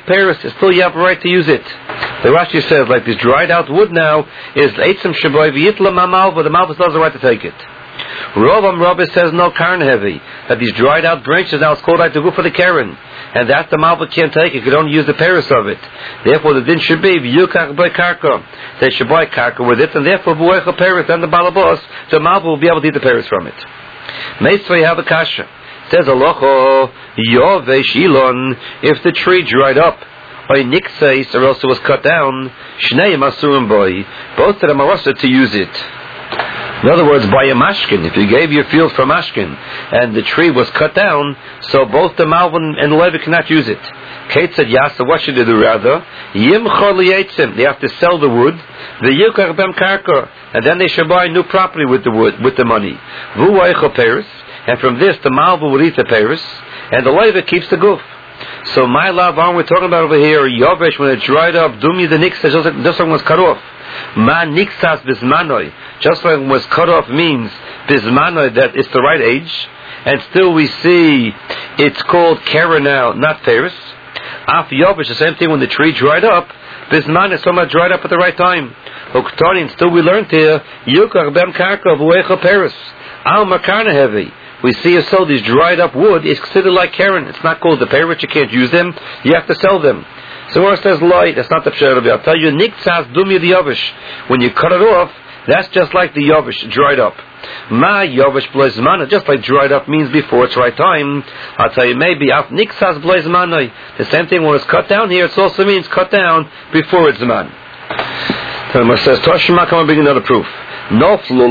Paris, still you have a right to use it. The Rashi says, like this dried out wood now is Eitzim Shaboy V'yitla Malva, the Malva still has a right to take it. Rav Rabbi says no Karn heavy, that these dried out branches now it's called right to go for the Karen. And that the Malva can't take it, you can only use the Paris of it. Therefore the din should be V'yukach B'y Karka. They should buy Karka with it, and therefore V'uecha Paris, and the Balabos, the Malva will be able to eat the Paris from it. Meisvei have a kasha. Says Alocho, Yove Shilon, if the tree dried up, or Nikseis, or else it was cut down, Shnei Masurim Boy, both of them are also to use it. In other words, by a mashkin, if you gave your field for mashkin, and the tree was cut down, so both the Malvin and the Levi cannot use it. Kate said, Yasa, what should they do rather? Yimchor liyetzim, they have to sell the wood, the Yukar Bem Karka, and then they should buy new property with the wood, with the money. Vu Eichel Paris, and from this the Malva will eat the Paris, and the Levi keeps the goof. So my love, we're talking about over here, Yovesh, when it dried up, Dumi the Nixas, just like it was cut off. Ma Nixas Bismanoi, just like it was cut off means Bismanoi, that it's the right age, and still we see it's called Kara now, not Paris. Af Yovesh, the same thing when the tree dried up, Bisman is somewhat dried up at the right time. Oktani, still we learned here, Yukar Bem Karka Vuecha Paris, Al Makarna Heavy. We see as so these dried up wood is considered like Karen. It's not called the Paris, you can't use them, you have to sell them. So where it says light, that's not the pshat of it. I'll tell you, Niktsas Dumi the Yovish. When you cut it off, that's just like the Yovish, dried up. Ma Yovish Blazmana, just like dried up means before its right time. I'll tell you, maybe Af Niktsas Blazmana. The same thing when it's cut down here, it also means cut down before its man. So it says, Toshima, come and bring another proof. Let's say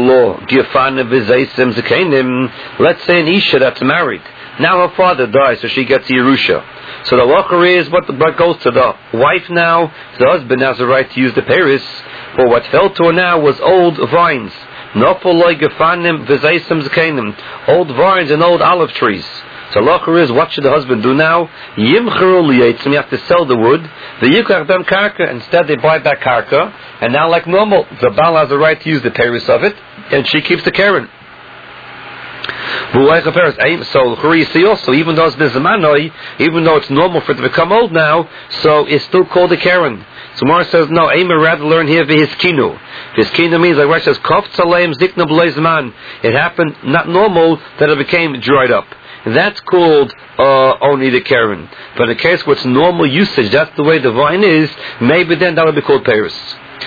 an Isha that's married. Now her father dies, so she gets the Yerusha. So the locker is what goes to the wife now. The husband has the right to use the Paris. But what fell to her now was old vines. Old vines and old olive trees. So locker is, what should the husband do now? You have to sell the wood. Instead they buy back karka. And now like normal, the Baal has the right to use the Paris of it. And she keeps the Karen. So you see also, even though it's Bizamanoi, even though it's normal for it to become old now, so it's still called a Karen. So Mara says, no, Aimer rather learn here V'hiskinu. V'hiskinu means, like Rashi says, Kof Tzaleim Zikna B'leizman. It happened not normal that it became dried up. That's called only the Karen. But in the case where it's normal usage, that's the way the vine is, maybe then that would be called Paris.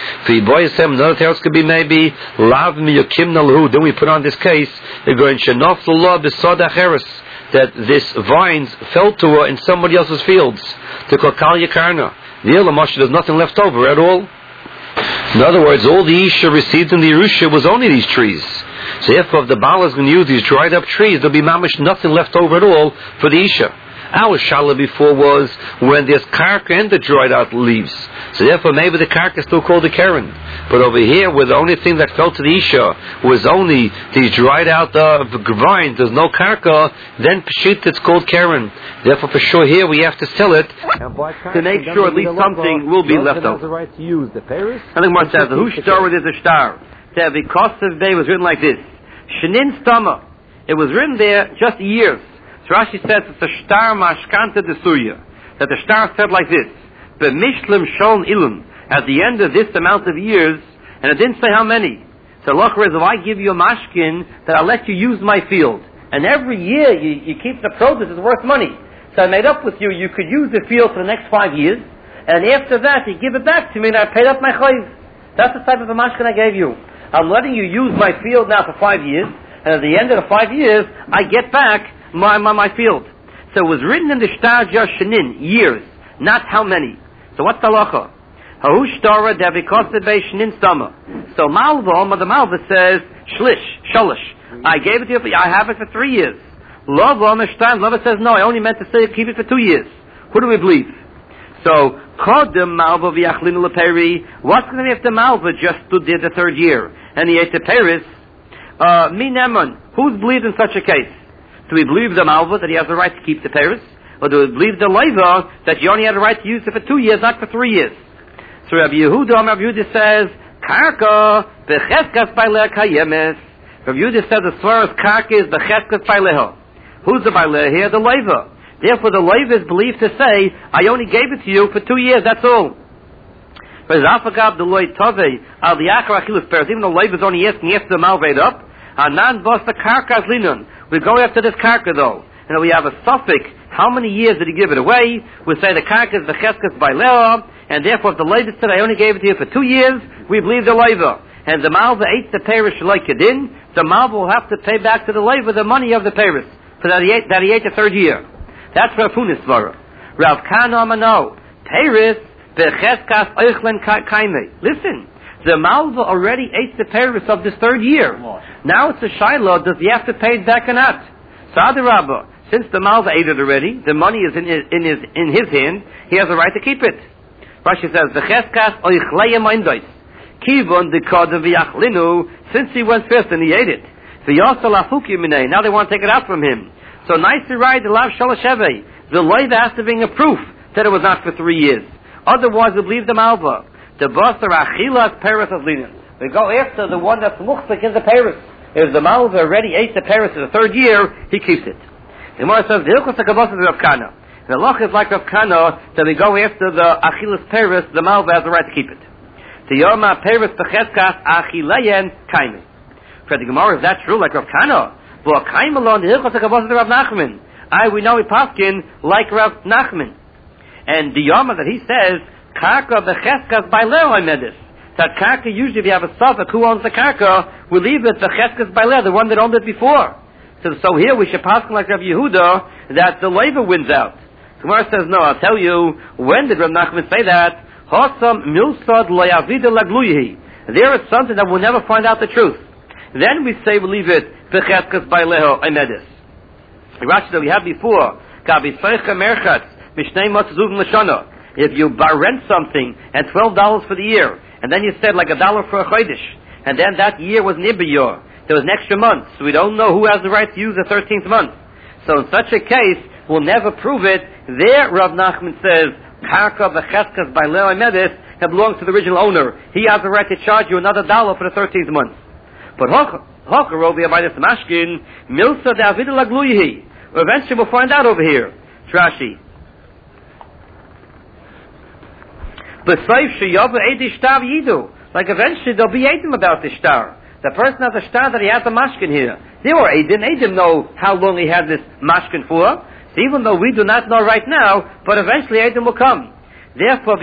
Another tales could be maybe Lav Miyakim Nalhu. Then we put on this case, they're going Shenof Lullah B'Soda Cheres, that this vines fell to her in somebody else's fields. To Kokal Yakarna. The Ilamash, there's nothing left over at all. In other words, all the Isha received in the Yerusha was only these trees. So if the Baal is going to use these dried up trees, there'll be mamish nothing left over at all for the Isha. Our shala before was when there's karka and the dried out leaves. So therefore maybe the karka is still called the Karen. But over here where the only thing that fell to the Isha was only these dried out vines, there's no karka, then pshit it's called Karen. Therefore for sure here we have to sell it to make sure at least something will be left over. The right to use the Paris. I think Mark says, whose star is a star? The Kosev Bay was written like this. Shenin Stama. It was written there just years. So Rashi says it's a star mashkanta desuya. That the star said like this. B'mishlim shon ilum. At the end of this amount of years, and it didn't say how many. So Locher is, if I give you a mashkin, that I'll let you use my field. And every year you keep the produce, it's worth money. So I made up with you, you could use the field for the next 5 years, and after that you give it back to me and I paid up my chayiv. That's the type of a mashkin I gave you. I'm letting you use my field now for 5 years, and at the end of the 5 years, I get back my field. So it was written in the Shtar Josh Shenin, years, not how many. So what's the halacha? Hahu Shtora Devikosed Bei Shenin Stama. So Malva, the Malva says, Shalish. I gave it to you, I have it for 3 years. Lova says, no, I only meant to say keep it for 2 years. Who do we believe? So, Kodem Malva V'Yachlinu L'Peri, what's going to be if the Malva just stood there the 3rd year, and he ate the Paris? Minemon, who's believed in such a case? Do we believe the Malva that he has the right to keep the Paris? Or do we believe the Leva that you only had the right to use it for 2 years, not for 3 years? So Rabbi Yehuda says, Karka, B'Cheskas Baileh Kayemes. Rabbi Yehuda says, as far as Karka is B'Cheskas Baileho. Who's the Baileh here? The Leva. Therefore, the loiva is believed to say, I only gave it to you for 2 years, that's all. Even though loiva is only asking after the malvade up, we go after this karka though. And we have a suffix, how many years did he give it away? We say the karka is the cheskas by Leo, and therefore if the loiva said, I only gave it to you for 2 years, we believe the loiva. And the malva ate the parish like Kedin, the malva will have to pay back to the loiva the money of the parish, for that he ate the 3rd year. That's Rav Hunis Svara. Rav Kana Mano, Paris, Becheskas Eichlen Kaime. Listen, the malva already ate the parish of this 3rd year. Now it's a Shiloh, does he have to pay it back or not? Sadi Rabbah, since the malva ate it already, the money is in his hand, he has a right to keep it. Rashi says, Becheskas Eichleim Eindeis. Kivon de Kodav Yachlinu, since he went first and he ate it. Now they want to take it out from him. So nicely right, the Lav Shalasheve. The loiva has to bring a proof that it was not for 3 years. Otherwise, we believe the malva. The Basar Achilas Paris of Linen. We go after the one that's muchzik in the Paris. If the malva already ate the Paris in the 3rd year, he keeps it. The Gemara says, the Hilchos HaKavos is Rav Kana. The Loch is like Rav Kana, that we go after the Achilas Paris, the malva has the right to keep it. The Yoma Paris Becheskas Achileyen Kaime. For the Gemara, is that true, like Rav Kana? Well, Kaime alone, the Hilchos HaKavos is Rav Nachman. We know we paskin like Rav Nachman. And the Yoma that he says, Karka Becheskas by Leo Medis. That Karka, usually if you have a suffix, who owns the Karka, we leave it Becheskas by Leo, the one that owned it before. So here we should paskin like Rav Yehuda, that the loiva wins out. Gemara says, no, I'll tell you, when did Rav Nachman say that? Hosam milsad loyavida lagluyihi. There is something that we'll never find out the truth. Then we say we leave it becheskas by leho emedis. Rashi that we had before, if you rent something and $12 for the year, and then you said like $1 for a chodesh, and then that year was nibiyor, there was an extra month, so we don't know who has the right to use the 13th month. So in such a case, we'll never prove it. There, Rav Nachman says, Karka becheskas by Leo Medis, it belongs to the original owner. He has the right to charge you another $1 for the 13th month. But Hocher over here by this Mashkin, Milsa David Lagluyihi. Eventually we'll find out over here. Rashi. Like eventually there'll be Eidim about the star. The person has a star that he has a Mashkin here. There were Eidim know how long he had this Mashkin for. So even though we do not know right now, but eventually Eidim will come. Therefore,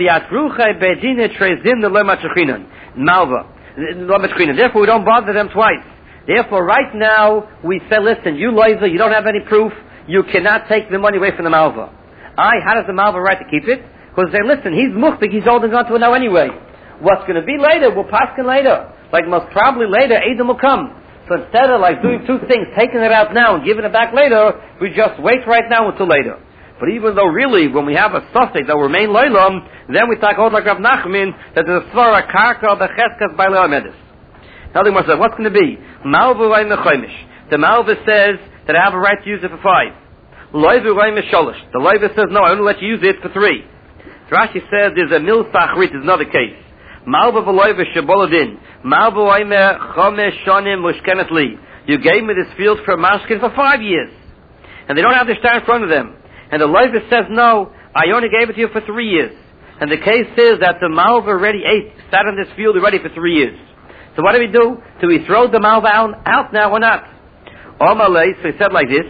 Malva. Therefore, we don't bother them twice. Therefore, right now, we say, listen, you loiva, you don't have any proof, you cannot take the money away from the malva. How does the malva right to keep it? Because they say, listen, he's muchtik, he's holding on to it now anyway. What's going to be later, we'll paskin later. Like most probably later, Edom will come. So instead of like doing two things, taking it out now and giving it back later, we just wait right now until later. But even though really, when we have a suffix that will remain loilam, then we talk like Rav Nachman, that there's a svara karka becheskas by leomedis. Now the Gemara says, what's going to be? Malva v'ay mechoimish. The Malva says that I have a right to use it for 5. Loiva v'ay mesholish. The Loiva says, no, I only let you use it for 3. Rashi says there's a mil sachrit, is another case. Malva v'loiva sheboladin. Malva v'ay mechomesh shonim mushkenet li. You gave me this field for mashkin for 5 years. And they don't have the star in front of them. And the Loiva says, no, I only gave it to you for 3 years. And the case is that the Malva already sat in this field already for 3 years. So what do we do? Do we throw the Malva out now or not? Omalei, so he said like this.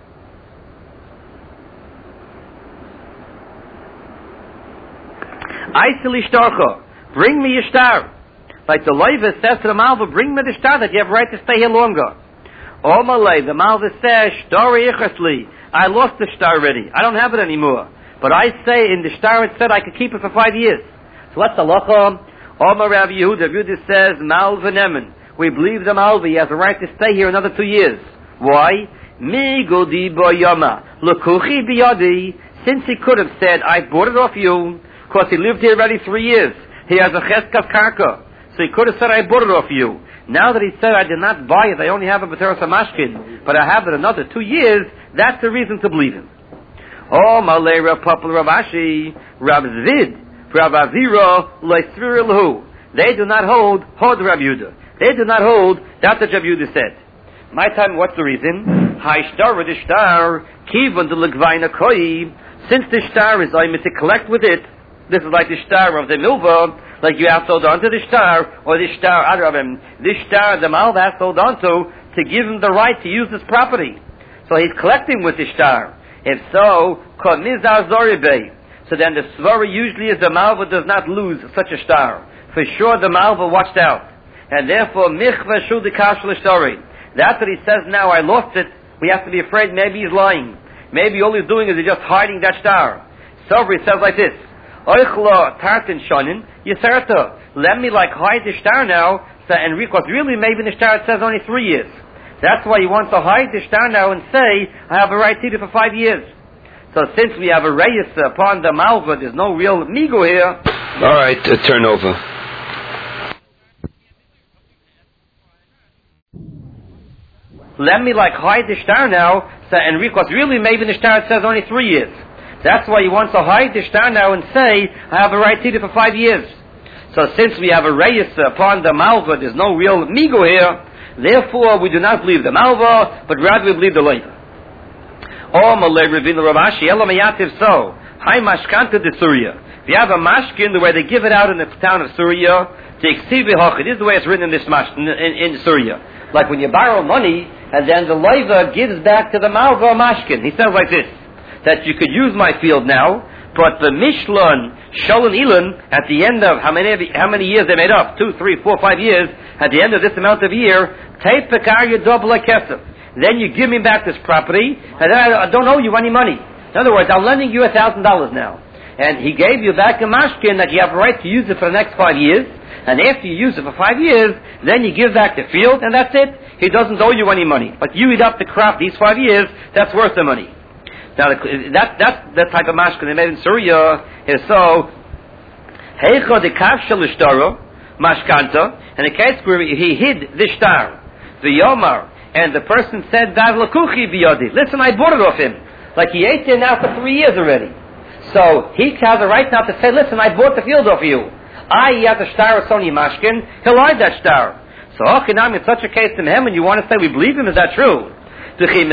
Aisili shtarcha, bring me your star. Like the Loiva says to the Malva, bring me the star that you have a right to stay here longer. Omalei, the Malva says, shtori ichasli. I lost the star already. I don't have it anymore. But I say in the star it said I could keep it for 5 years. So what's the halacha? Omar Rav Yehuda. Yehuda says, Malva Nemen. We believe the Malva, he has a right to stay here another 2 years. Why? Mi godi bo yama. Lukuchi biyadi. Since he could have said, I bought it off you, because he lived here already 3 years. He has a cheskav karka. So he could have said, I bought it off you. Now that he said, I did not buy it, I only have a B'teras HaMashkin, but I have it another 2 years, that's the reason to believe him. Oh, Malay Rav Papa Rav Ashi, Rav Zvid, Rav Avira, Leisvir Lahu. They do not hold Rav Yehuda. They do not hold that Rav Yehuda said. My time, what's the reason? Haishtar with the star, Kivan the Legvaina Koi, since the star is aimed to collect with it, this is like the star of the milva, like you have sold on to the star, or the star out of him. This star the malva has sold on to give him the right to use this property. So he's collecting with the star. If so, Komizar Zoribe. So then the svara usually is the malva does not lose such a star. For sure the malva watched out. And therefore, Michva Shudikash L'Shtori. That's what he says now, I lost it. We have to be afraid maybe he's lying. Maybe all he's doing is he's just hiding that star. So he says like this. Oichlo tartin shonin yisarta. Let me like hide the star now, and because really maybe in the star it says only 3 years. That's why he wants to hide the star now and say, I have a right to it for 5 years. So since we have a reyes upon the malva, there's no real migo here. All right, turn over. Let me like hide the star now, and because really maybe in the star it says only 3 years. That's why he wants to hide the star now and say, I have a right to it for 5 years. So since we have a reyes upon the malva, there's no real migo here, therefore we do not believe the malva, but rather we believe the leiva. Oh, Malay Ravina Ravashi, Elomayativ so, Hai Mashkanta de Surya. If you have a mashkin, the way they give it out in the town of Surya, the Iksivi Hochid, this is the way it's written in this in Surya. Like when you borrow money, and then the leiva gives back to the malva a mashkin. He says like this, that you could use my field now, but the Mishlon, Sholon Elon, at the end of how many years they made up, 2, 3, 4, 5 years, at the end of this amount of year, take Pekar you double like Kesef. Then you give me back this property, and then I don't owe you any money. In other words, I'm lending you $1,000 now. And he gave you back a mashkin that you have a right to use it for the next 5 years, and after you use it for 5 years, then you give back the field, and that's it. He doesn't owe you any money. But you eat up the crop these 5 years, that's worth the money. Now, that's the type of mashkin they made in Surya. Is so, Heicha de Kavshel Ishtaro, Mashkanta, and the case where he hid the star, the Yomar, and the person said, Dav Lakuchi biyadi. Listen, I bought it off him. Like he ate there now for 3 years already. So he has a right now to say, listen, I bought the field off you. He has a star of Sony Mashkin, he'll hide that star. So, Hochinam, in such a case to him, and you want to say, we believe him, is that true? That this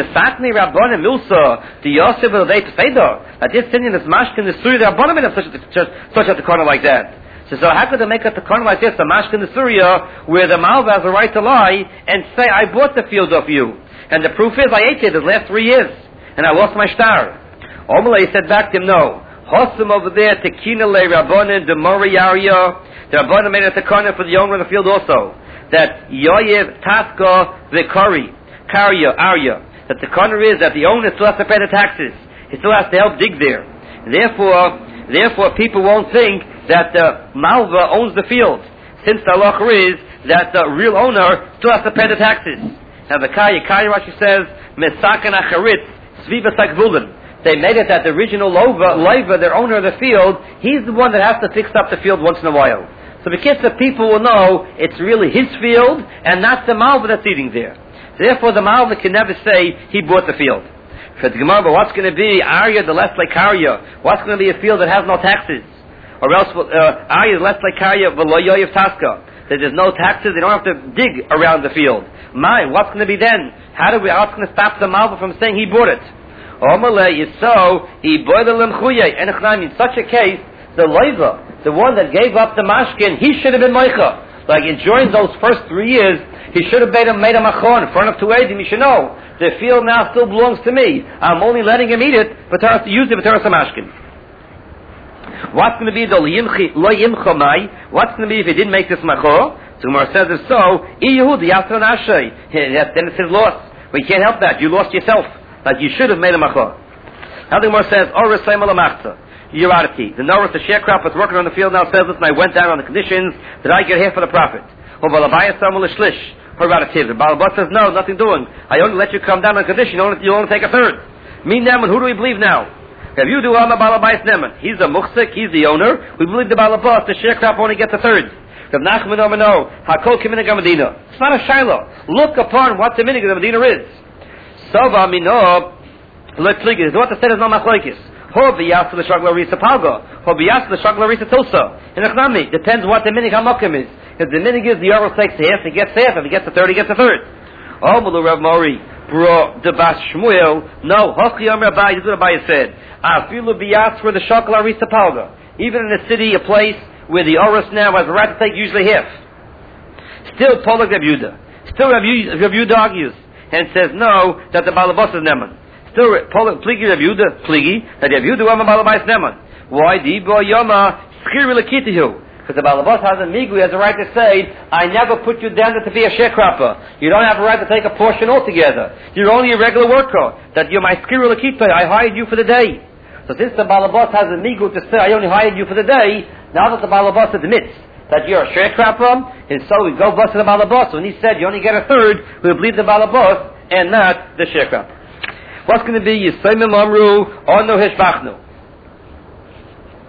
sin in this mashkin is Surya, the Rabbanim have such a takana like that. So how could they make a takana like this, a mashkin in Surya, where the malva has a right to lie and say, I bought the field off you. And the proof is, I ate it the last 3 years, and I lost my star. Omalei said back to him, no. Hossam over there, Tekina le Rabbanim, the Moriyaria, the Rabbanim made a takana for the owner of the field also. That Yoyev, Taska, Vikari, Arya, that the corner is that the owner still has to pay the taxes. He still has to help dig there. Therefore, people won't think that the malva owns the field, since the halacha is that the real owner still has to pay the taxes. Now the Kaya Rashi says, Mesakan Acharit, Sviva Sakvulin. They made it that the original Leiva, their owner of the field, he's the one that has to fix up the field once in a while. So the kids, the people will know it's really his field and not the malva that's eating there. Therefore, the malva can never say he bought the field. For the Gemara, what's going to be Arya the less like Arya? What's going to be a field that has no taxes? Or else Arya the less like Arya v'loyoyev taska. That there's no taxes, they don't have to dig around the field. What's going to be then? How's going to stop the malva from saying he bought it? Omalei is so in such a case, the loiva, the one that gave up the mashkin, he should have been moicha. Like during those first 3 years, he should have made a machon in front of 2 Eidim. He should know the field now still belongs to me. I'm only letting him eat it, but to use it, but mashkin. What's going to be the lo yimcha mai? What's going to be if he didn't make this macho? So Gemara says if so, Iyehud yasran ashay. Then it's his loss. We can't help that. You lost yourself. Like you should have made a macho. Now the Gemara says, Oris Saimala Machza. Yerarati. The Norris, the sharecropper, was working on the field now, says, listen, I went down on the conditions that I get half of the profit. The Balabas says, no, nothing doing. I only let you come down on condition, you only take a third. Me Neman, who do we believe now? If you do Alma Balabais Neman, he's the Muchsik, he's the owner, we believe the Balabas, the sharecropper only gets a third. It's not a Shiloh. Look upon what the minig of the Medina is. Sova Mino, let's look at it. What the said is no machlokes. Hobiyas the shagla risa palga. Hobiyas the shagla risa tosa. In a chnami, depends what the minig hamakim is. If the minig is the Yoruba takes half, he gets half. If he gets a third, he gets a third. Oh, Mulu Rav Mori. bro the Bas Shmuel, no, Hochi Omer Abai, this is what Abai said. Afilu biyas for the Shakal Arisa Palga. Even in a city, a place where the Oros now has a right to take usually half. Still Polak Rav Yehuda. Still Rav Yehuda argues and says no, that the Balabas is Neman. Still Polak Pligi Rav Yehuda, Pligi, that Rav Yehuda Wama Balabas Neman. Why? Dibo Yoma Schir Lakitihu. Because the Balabas has a migu, he has a right to say, I never put you down to be a sharecropper. You don't have a right to take a portion altogether. You're only a regular worker. That you're my skirul akita, I hired you for the day. So since the Balabas has a migu to say, I only hired you for the day, now that the Balabas admits that you're a sharecropper, and so we go bust to the Balabas. When he said you only get a third, we believe the Balabas and not the sharecropper. What's going to be Yisayim Amru or no Hishbachnu?